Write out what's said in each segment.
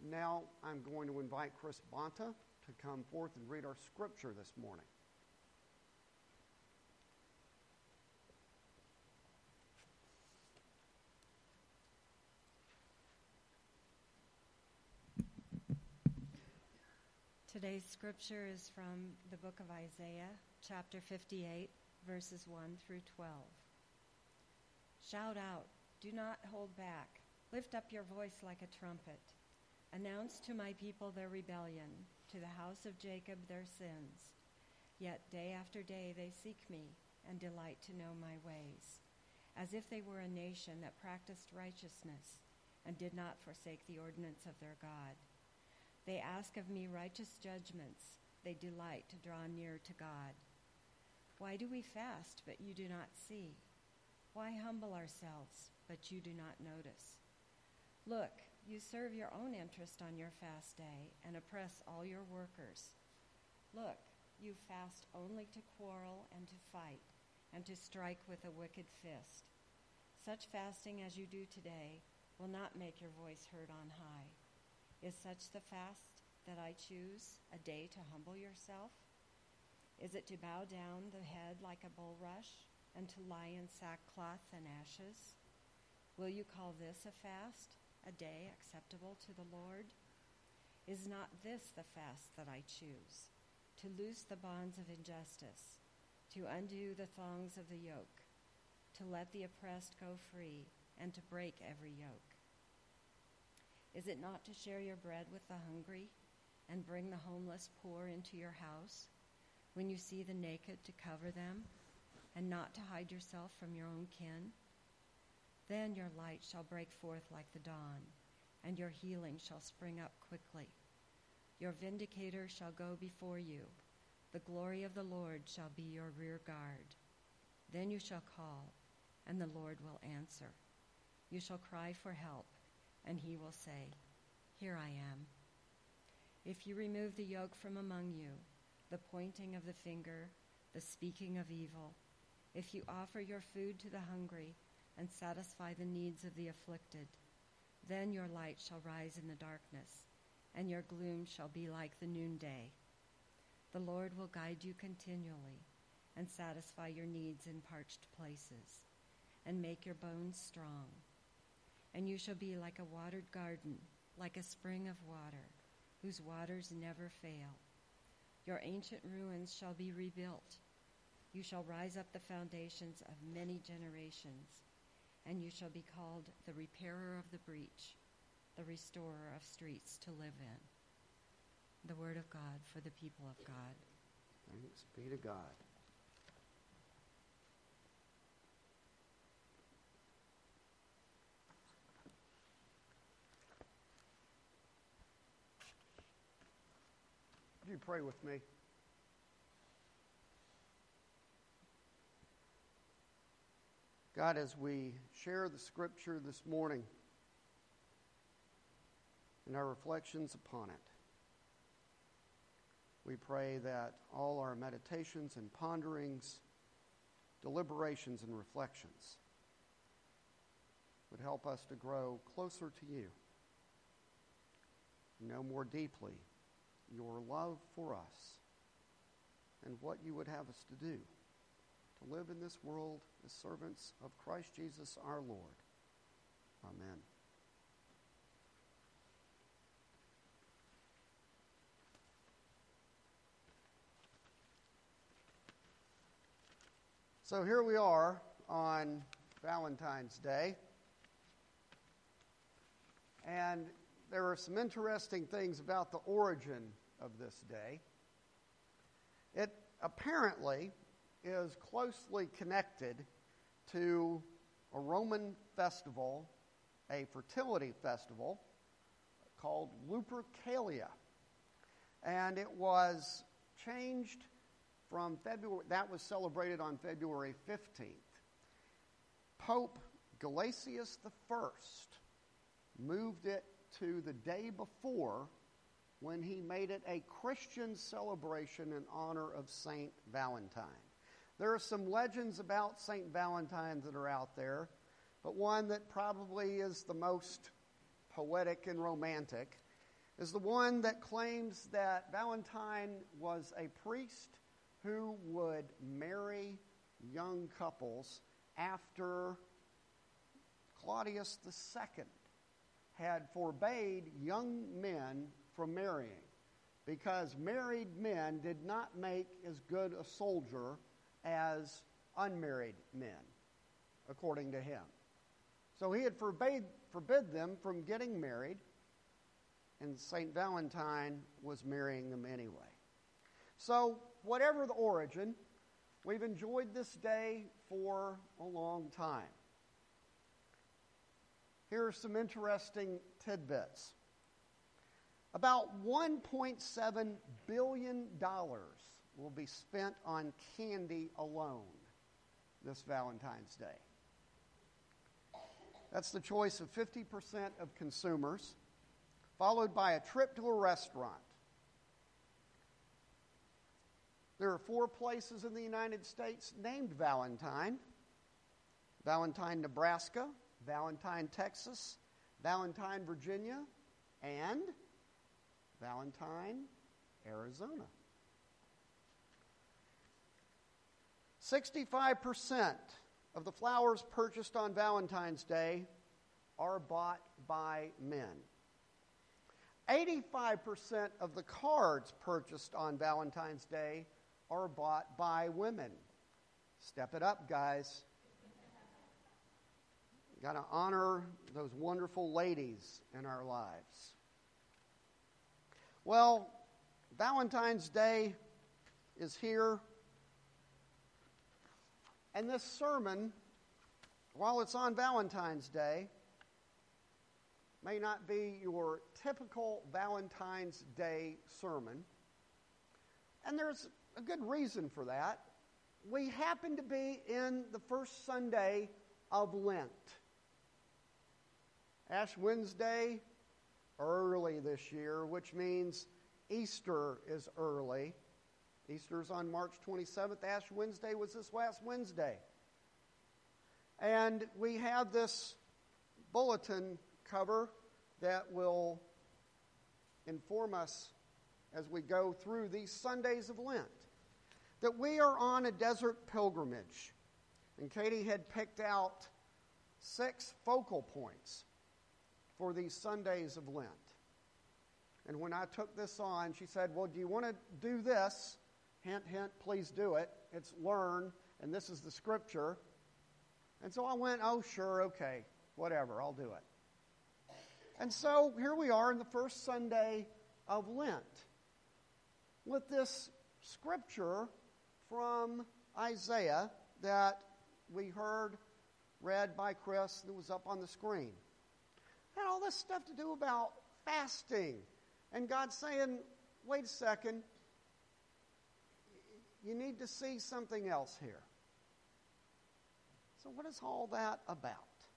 now I'm going to invite Chris Bonta to come forth and read our scripture this morning. Today's scripture is from the book of Isaiah, chapter 58, verses 1 through 12. Shout out, do not hold back. Lift up your voice like a trumpet. Announce to my people their rebellion, to the house of Jacob their sins. Yet day after day they seek me and delight to know my ways, as if they were a nation that practiced righteousness and did not forsake the ordinance of their God. They ask of me righteous judgments. They delight to draw near to God. Why do we fast, but you do not see? Why humble ourselves, but you do not notice? Look, you serve your own interest on your fast day and oppress all your workers. Look, you fast only to quarrel and to fight and to strike with a wicked fist. Such fasting as you do today will not make your voice heard on high. Is such the fast that I choose, a day to humble yourself? Is it to bow down the head like a bulrush and to lie in sackcloth and ashes? Will you call this a fast, a day acceptable to the Lord? Is not this the fast that I choose, to loose the bonds of injustice, to undo the thongs of the yoke, to let the oppressed go free, and to break every yoke? Is it not to share your bread with the hungry and bring the homeless poor into your house, when you see the naked to cover them and not to hide yourself from your own kin? Then your light shall break forth like the dawn, and your healing shall spring up quickly. Your vindicator shall go before you. The glory of the Lord shall be your rear guard. Then you shall call, and the Lord will answer. You shall cry for help, and he will say, Here I am. If you remove the yoke from among you, the pointing of the finger, the speaking of evil, if you offer your food to the hungry and satisfy the needs of the afflicted, then your light shall rise in the darkness, and your gloom shall be like the noonday. The Lord will guide you continually and satisfy your needs in parched places and make your bones strong. And you shall be like a watered garden, like a spring of water, whose waters never fail. Your ancient ruins shall be rebuilt. You shall rise up the foundations of many generations, and you shall be called the repairer of the breach, the restorer of streets to live in. The word of God for the people of God. Thanks be to God. Would you pray with me? God, as we share the scripture this morning and our reflections upon it, we pray that all our meditations and ponderings, deliberations and reflections would help us to grow closer to you, know more deeply your love for us and what you would have us to do, to live in this world as servants of Christ Jesus our Lord. Amen. So here we are on Valentine's Day, and there are some interesting things about the origin of this day. It apparently is closely connected to a Roman festival, a fertility festival called Lupercalia. And it was changed from February, that was celebrated on February 15th. Pope Gelasius I moved it to the day before, when he made it a Christian celebration in honor of Saint Valentine. There are some legends about Saint Valentine that are out there, but one that probably is the most poetic and romantic is the one that claims that Valentine was a priest who would marry young couples after Claudius II had forbade young men from marrying, because married men did not make as good a soldier as unmarried men, according to him. So he had forbid them from getting married, and St. Valentine was marrying them anyway. So, whatever the origin, we've enjoyed this day for a long time. Here are some interesting tidbits. About $1.7 billion will be spent on candy alone this Valentine's Day. That's the choice of 50% of consumers, followed by a trip to a restaurant. There are 4 places in the United States named Valentine: Valentine, Nebraska, Valentine, Texas, Valentine, Virginia, and Valentine, Arizona. 65% of the flowers purchased on Valentine's Day are bought by men. 85% of the cards purchased on Valentine's Day are bought by women. Step it up, guys. Got to honor those wonderful ladies in our lives. Well, Valentine's Day is here. And this sermon, while it's on Valentine's Day, may not be your typical Valentine's Day sermon. And there's a good reason for that. We happen to be in the first Sunday of Lent. Ash Wednesday, early this year, which means Easter is early. Easter's on March 27th. Ash Wednesday was this last Wednesday. And we have this bulletin cover that will inform us as we go through these Sundays of Lent that we are on a desert pilgrimage. And Katie had picked out 6 focal points for these Sundays of Lent. And when I took this on, she said, well, do you want to do this? Hint, hint, please do it. It's learn, and this is the scripture. And so I went, oh, sure, okay, whatever, I'll do it. And so here we are in the first Sunday of Lent with this scripture from Isaiah that we heard read by Chris that was up on the screen. Had all this stuff to do about fasting. And God saying, wait a second, you need to see something else here. So what is all that about?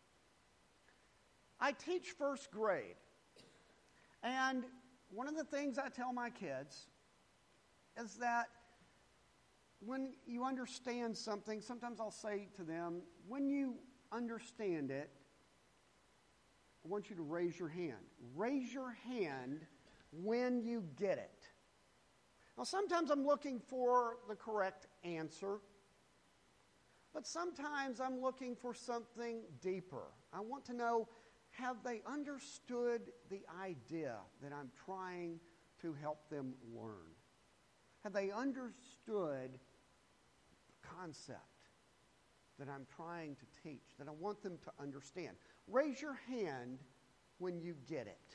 I teach first grade. And one of the things I tell my kids is that when you understand something, sometimes I'll say to them, when you understand it, I want you to raise your hand. Raise your hand when you get it. Now, sometimes I'm looking for the correct answer, but sometimes I'm looking for something deeper. I want to know, have they understood the idea that I'm trying to help them learn? Have they understood the concept that I'm trying to teach, that I want them to understand? Raise your hand when you get it.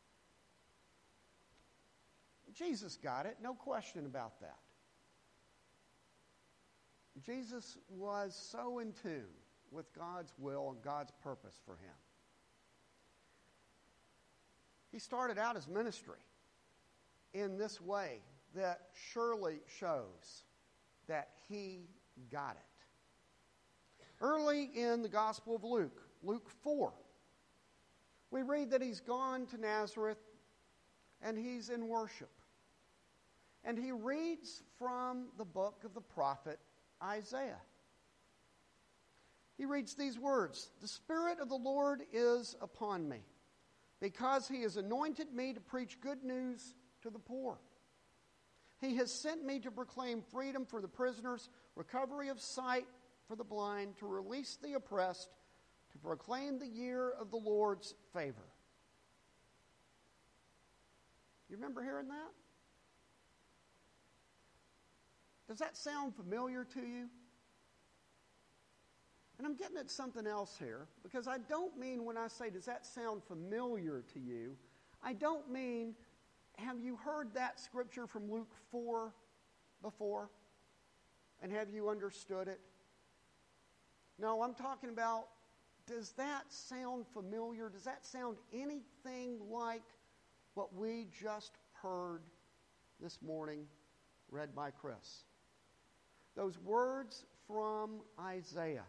Jesus got it, no question about that. Jesus was so in tune with God's will and God's purpose for him. He started out his ministry in this way that surely shows that he got it. Early in the Gospel of Luke, Luke 4, we read that he's gone to Nazareth and he's in worship. And he reads from the book of the prophet Isaiah. He reads these words, "The Spirit of the Lord is upon me, because he has anointed me to preach good news to the poor. He has sent me to proclaim freedom for the prisoners, recovery of sight for the blind, to release the oppressed, to proclaim the year of the Lord's favor. You remember hearing that? Does that sound familiar to you? And I'm getting at something else here, because I don't mean when I say, does that sound familiar to you, I don't mean, have you heard that scripture from Luke 4 before? And have you understood it? No, I'm talking about, does that sound familiar? Does that sound anything like what we just heard this morning, read by Chris? Those words from Isaiah.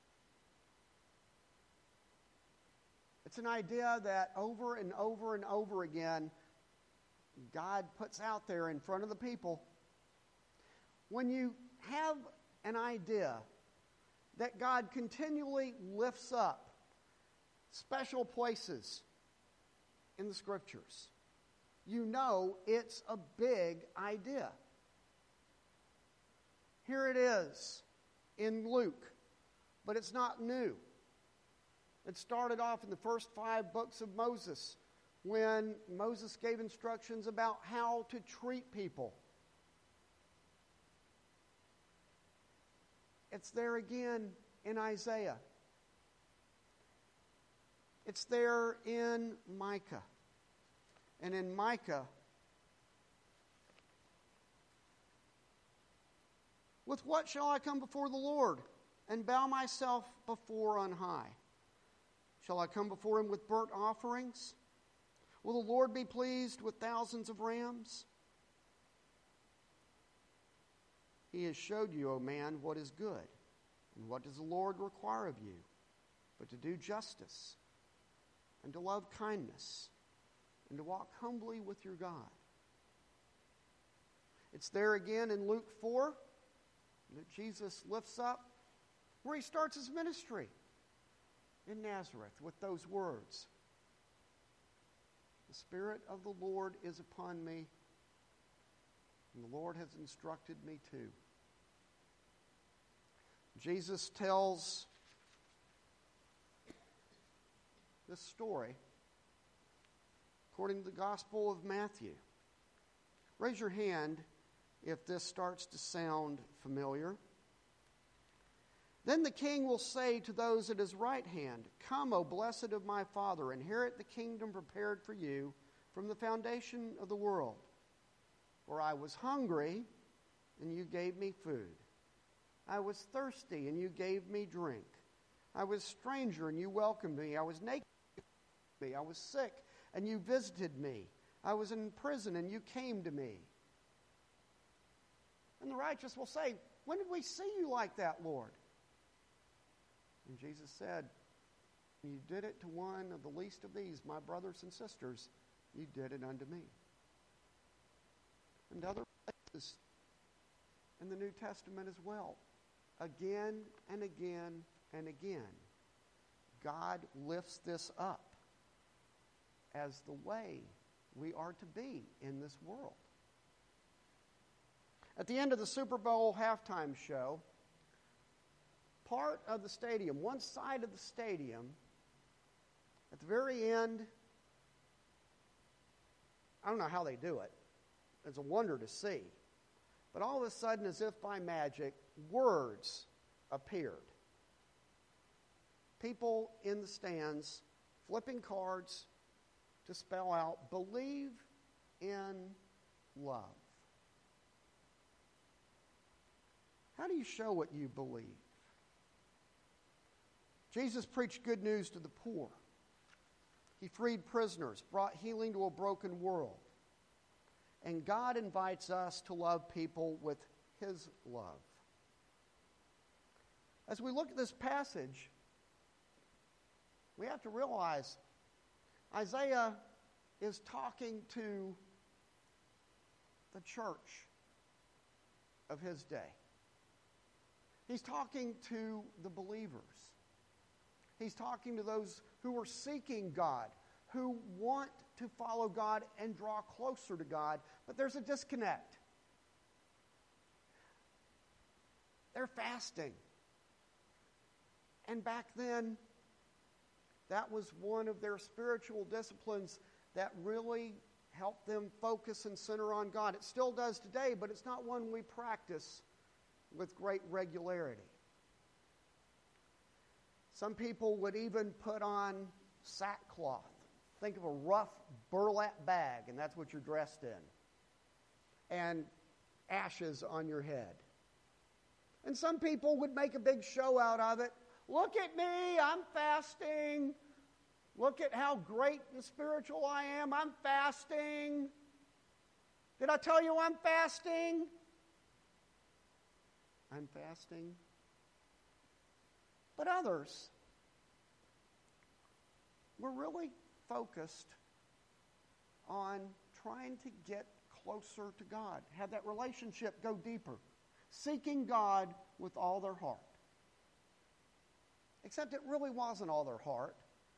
It's an idea that over and over and over again, God puts out there in front of the people. When you have an idea that God continually lifts up special places in the Scriptures, you know it's a big idea. Here it is in Luke, but it's not new. It started off in the first 5 books of Moses, when Moses gave instructions about how to treat people. It's there again in Isaiah. It's there in Micah. And in Micah, with what shall I come before the Lord and bow myself before on high? Shall I come before him with burnt offerings? Will the Lord be pleased with thousands of rams? He has showed you, O man, what is good. And what does the Lord require of you? But to do justice, and to love kindness, and to walk humbly with your God. It's there again in Luke 4 that Jesus lifts up where he starts his ministry in Nazareth with those words. The Spirit of the Lord is upon me, and the Lord has instructed me too. Jesus tells this story according to the Gospel of Matthew. Raise your hand if this starts to sound familiar. Then the king will say to those at his right hand, Come, O blessed of my Father, inherit the kingdom prepared for you from the foundation of the world. For I was hungry, and you gave me food. I was thirsty, and you gave me drink. I was a stranger, and you welcomed me. I was naked, and I was sick, and you visited me. I was in prison, and you came to me. And the righteous will say, When did we see you like that, Lord? And Jesus said, You did it to one of the least of these, my brothers and sisters. You did it unto me. And other places in the New Testament as well. Again and again and again, God lifts this up as the way we are to be in this world. At the end of the Super Bowl halftime show, part of the stadium, one side of the stadium, at the very end, I don't know how they do it. It's a wonder to see. But all of a sudden, as if by magic, words appeared. People in the stands flipping cards to spell out, believe in love. How do you show what you believe? Jesus preached good news to the poor. He freed prisoners, brought healing to a broken world. And God invites us to love people with His love. As we look at this passage, we have to realize Isaiah is talking to the church of his day. He's talking to the believers. He's talking to those who were seeking God, who want to follow God and draw closer to God, but there's a disconnect. They're fasting. And back then, that was one of their spiritual disciplines that really helped them focus and center on God. It still does today, but it's not one we practice with great regularity. Some people would even put on sackcloth. Think of a rough burlap bag, and that's what you're dressed in. And ashes on your head. And some people would make a big show out of it. Look at me, I'm fasting. Look at how great and spiritual I am. I'm fasting. Did I tell you I'm fasting? I'm fasting. But others were really focused on trying to get closer to God, have that relationship go deeper, seeking God with all their heart. Except it really wasn't all their heart.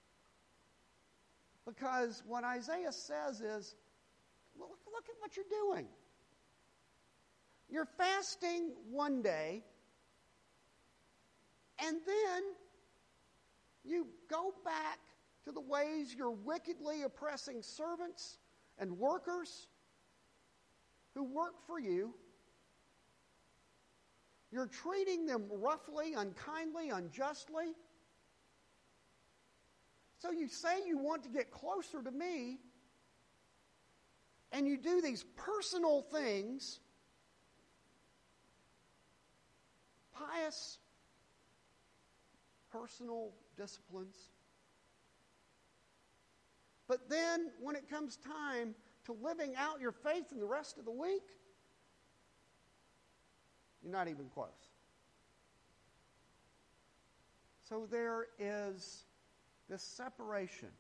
Because what Isaiah says is, look at what you're doing. You're fasting one day, and then you go back to the ways you're wickedly oppressing servants and workers who work for you. You're treating them roughly, unkindly, unjustly. So you say you want to get closer to me, and you do these personal things, pious, personal disciplines. But then, when it comes time to living out your faith in the rest of the week, you're not even close. So there is this separation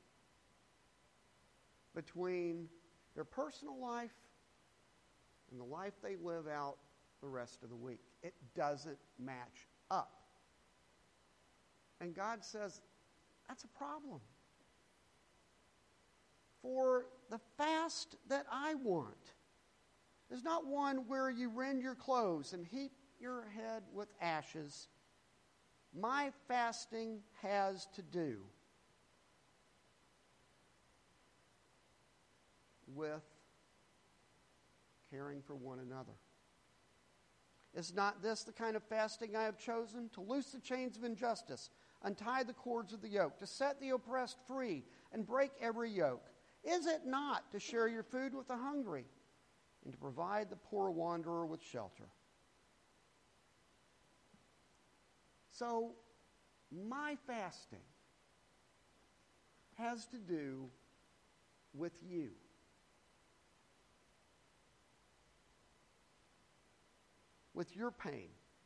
between their personal life and the life they live out the rest of the week. It doesn't match up. And God says, that's a problem. For the fast that I want is not one where you rend your clothes and heap your head with ashes. My fasting has to do with caring for one another. Is not this the kind of fasting I have chosen? To loose the chains of injustice, untie the cords of the yoke, to set the oppressed free, and break every yoke. Is it not to share your food with the hungry, and to provide the poor wanderer with shelter? So, my fasting has to do with you. With your pain,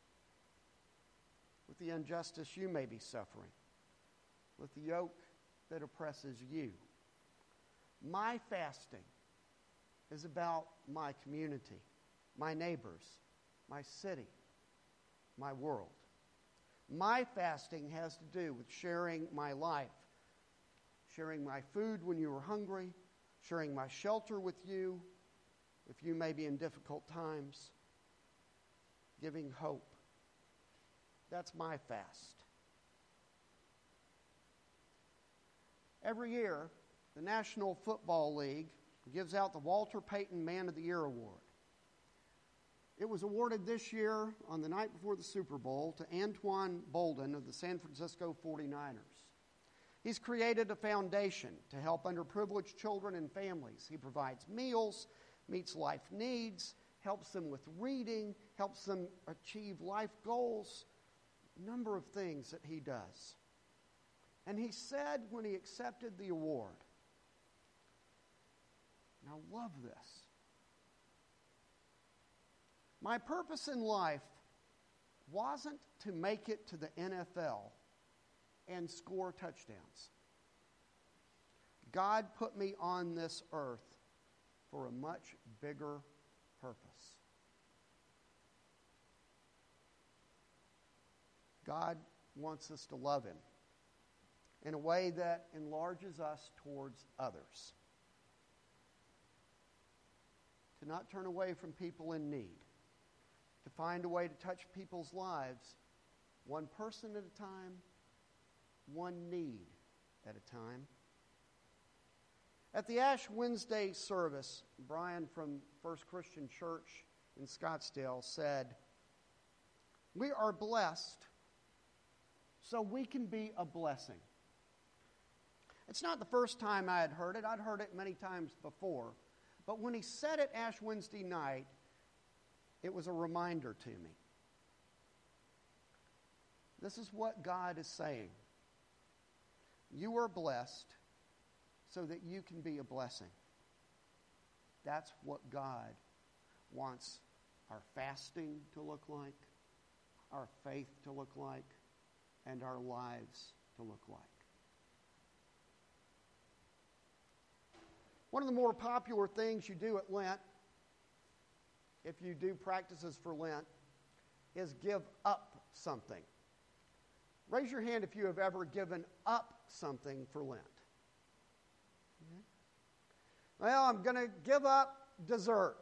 with the injustice you may be suffering, with the yoke that oppresses you. My fasting is about my community, my neighbors, my city, my world. My fasting has to do with sharing my life, sharing my food when you are hungry, sharing my shelter with you if you may be in difficult times, giving hope. That's my fast. Every year, the National Football League gives out the Walter Payton Man of the Year Award. It was awarded this year on the night before the Super Bowl to Antoine Bolden of the San Francisco 49ers. He's created a foundation to help underprivileged children and families. He provides meals, meets life needs, helps them with reading, helps them achieve life goals, a number of things that he does. And he said when he accepted the award, and I love this, my purpose in life wasn't to make it to the NFL and score touchdowns. God put me on this earth for a much bigger purpose. God wants us to love Him. in a way that enlarges us towards others. To not turn away from people in need. To find a way to touch people's lives, one person at a time, one need at a time. At the Ash Wednesday service, Brian from First Christian Church in Scottsdale said, "We are blessed so we can be a blessing." It's not the first time I had heard it. I'd heard it many times before. But when he said it Ash Wednesday night, it was a reminder to me. This is what God is saying. You are blessed so that you can be a blessing. That's what God wants our fasting to look like, our faith to look like, and our lives to look like. One of the more popular things you do at Lent, if you do practices for Lent, is give up something. Raise your hand if you have ever given up something for Lent. Okay. Well, I'm going to give up dessert.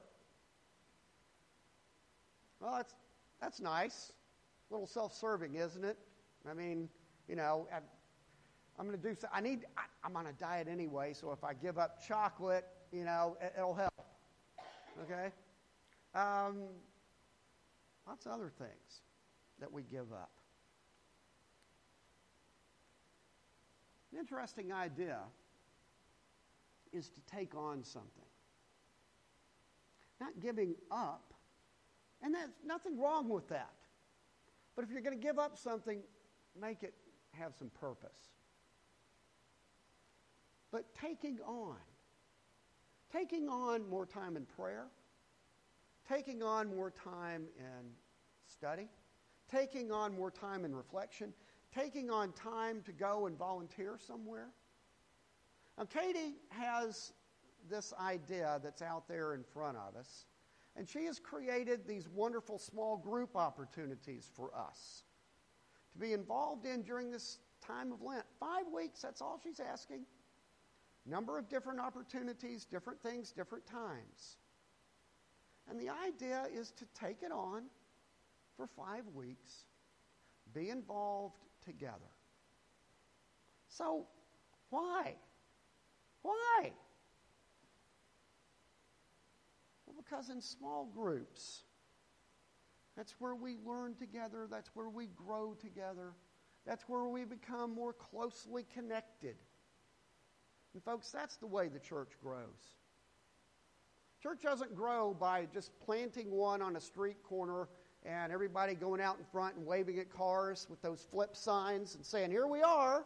Well, that's nice. A little self-serving, isn't it? I mean, I'm going to do so. I'm on a diet anyway, so if I give up chocolate, it'll help. Okay? Lots of other things that we give up. An interesting idea is to take on something. Not giving up, and there's nothing wrong with that. But if you're going to give up something, make it have some purpose. But taking on more time in prayer, taking on more time in study, taking on more time in reflection, taking on time to go and volunteer somewhere. Now, Katie has this idea that's out there in front of us, and she has created these wonderful small group opportunities for us to be involved in during this time of Lent. 5 weeks, that's all she's asking. Number of different opportunities, different things, different times. And the idea is to take it on for 5 weeks, be involved together. So, why? Why? Well, because in small groups, that's where we learn together, that's where we grow together, that's where we become more closely connected. And folks, that's the way the church grows. Church doesn't grow by just planting one on a street corner and everybody going out in front and waving at cars with those flip signs and saying, "Here we are."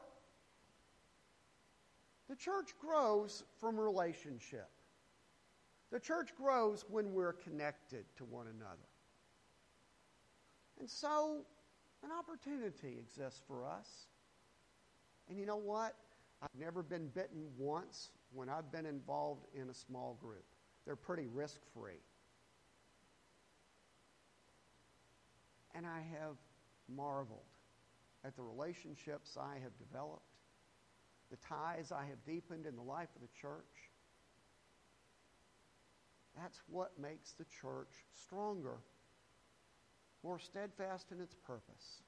The church grows from relationship. The church grows when we're connected to one another. And so, an opportunity exists for us. And you know what? I've never been bitten once when I've been involved in a small group. They're pretty risk-free. And I have marveled at the relationships I have developed, the ties I have deepened in the life of the church. That's what makes the church stronger, more steadfast in its purpose.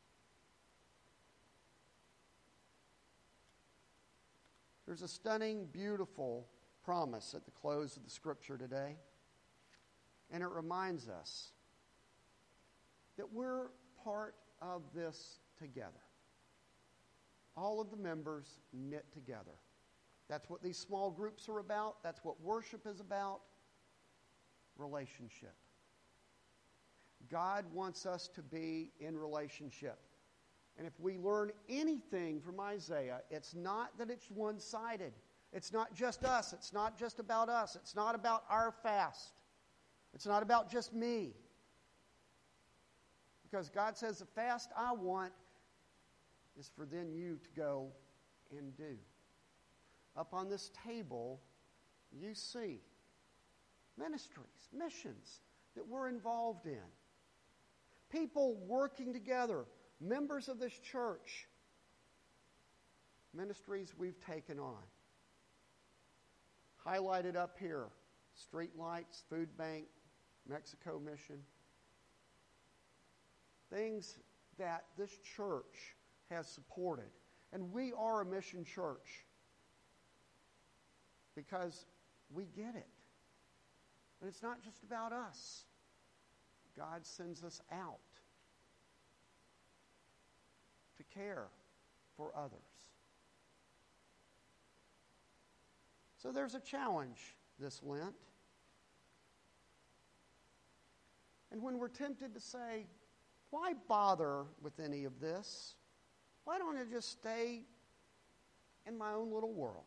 There's a stunning, beautiful promise at the close of the scripture today, and it reminds us that we're part of this together. All of the members knit together. That's what these small groups are about. That's what worship is about. Relationship. God wants us to be in relationship. And if we learn anything from Isaiah, it's not that it's one-sided. It's not just us. It's not just about us. It's not about our fast. It's not about just me. Because God says the fast I want is for then you to go and do. Up on this table, you see ministries, missions that we're involved in. People working together, members of this church ministries we've taken on. Highlighted up here, Street Lights, Food Bank, Mexico Mission. Things that this church has supported. And we are a mission church because we get it. But it's not just about us. God sends us out to care for others. So there's a challenge this Lent. And when we're tempted to say, why bother with any of this? Why don't I just stay in my own little world?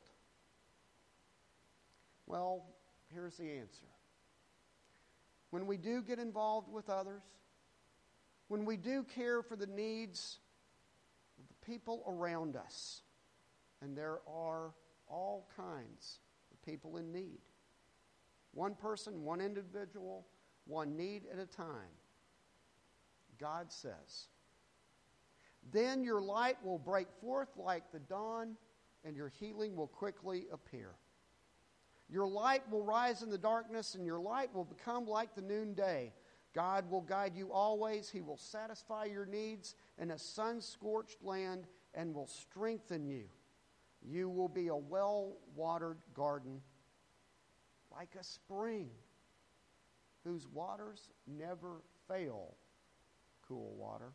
Well, here's the answer. When we do get involved with others, when we do care for the needs of the people around us, and there are all kinds of people in need. One person, one individual, one need at a time. God says, then your light will break forth like the dawn, and your healing will quickly appear. Your light will rise in the darkness, and your light will become like the noonday. God will guide you always. He will satisfy your needs in a sun-scorched land and will strengthen you. You will be a well-watered garden, like a spring, whose waters never fail. Cool water.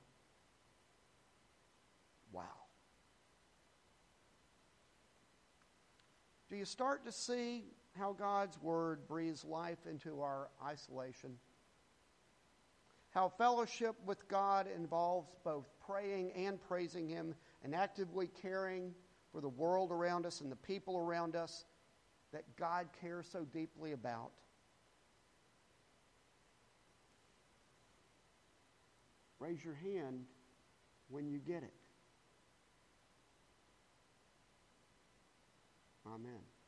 Wow. Do you start to see how God's Word breathes life into our isolation? How fellowship with God involves both praying and praising Him and actively caring for the world around us and the people around us that God cares so deeply about. Raise your hand when you get it. Amen.